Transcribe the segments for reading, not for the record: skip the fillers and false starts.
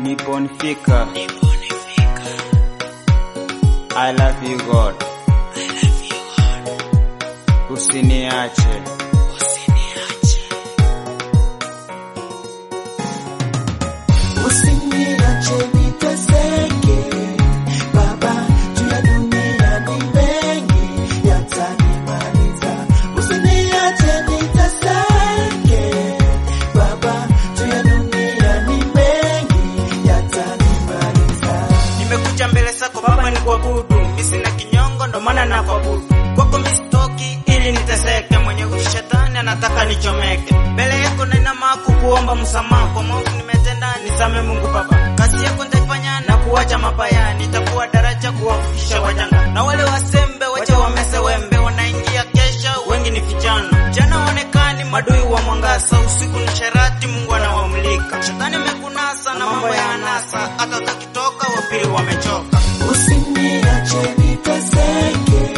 Niponifika. I love you God. Usiniache. Usiniache niteseke Baba, juu ya dunia ni mengi yatanimaliza. Usiniache niteseke Baba, juu ya dunia ni mengi yatanimaliza. Nimekuja mbele zako Baba nikuabudu, mimi sina kinyongo ndo maana nakuabudu. Kwako mistoki ili niteseke, mwenye ushetani anataka nichomeke. Mbele yako nina maku kuomba msamaha kwa maovu nimetenda, nisame Mungu Baba. Kazi yako nitaifanya na kuacha mabaya, nitakuwa daraja kuwafikisha wajanga. Na wale wasembe wacha wamese wembe, wanaingia kesha wengi ni vijana. Jana waonekani madui wa mwangaza, usiku ni sharati Mungu anawamulika. Shetani amekunasa na mambo ya anasa, hata takitoka wapili wamechoka. Usiniache niteseke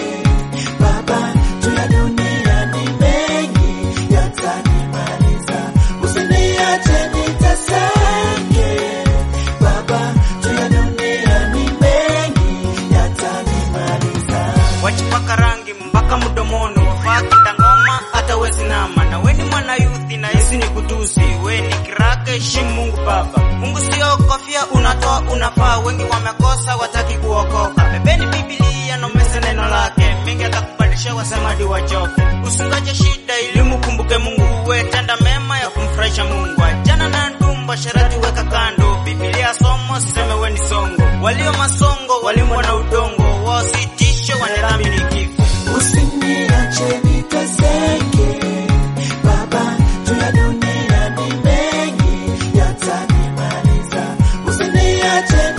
Baba, juu ya dunia ni mengi yatanimaliza. Usiniache niteseke Baba, juu ya dunia ni mengi yatanimaliza. Wachipaka rangi mpaka mdomoni, wafaa kitangoma hata wezi nama. Na weni mwana yuthi na Yesu ni kutusi, weni kirake heshimu Mungu Baba. Mungu sio kofia unatoa unafaa, wengi wamekosa wataki kuokoka. Bebeni Biblia na mese neno lake, mingi atakubadilisha wasemadi wachoke. Usungaje shida ili mkumbuke Mungu, uwe tenda mema ya kumfurahisha Mungu. Jana na ndumba sharati weka kando, Biblia somo siseme weni songo. Walio masongo walimwa na udongo, wasitisho wanadhambi ni kifo. Usiniache niteseke Baba, juu ya dunia ni mengi yatanimaliza. Usiniache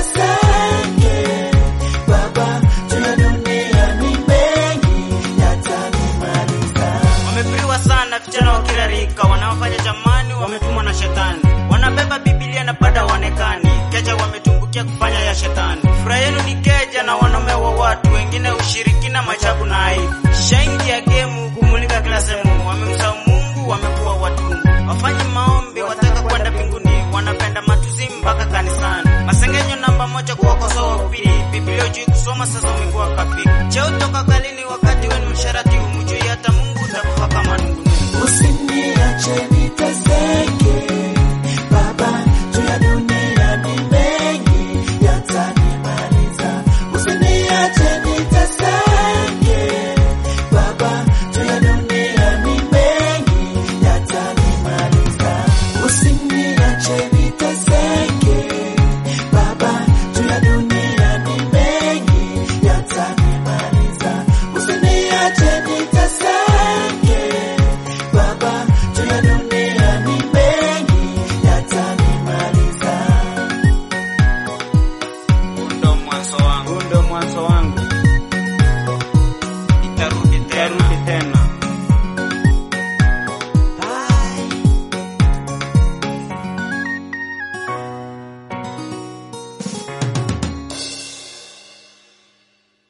niteseke Baba, juu ya dunia ni mengi yatanimaliza. Wamepiriwa sana vijana wakirarika, wanaofanya jamani wametumwa na shetani. Wanabeba Biblia na bada wanekani, keja wametumbukia kufanya ya shetani. Furaha yenu ni keja na wanaume wa watu wengine, ushirikina, machabu na aibu.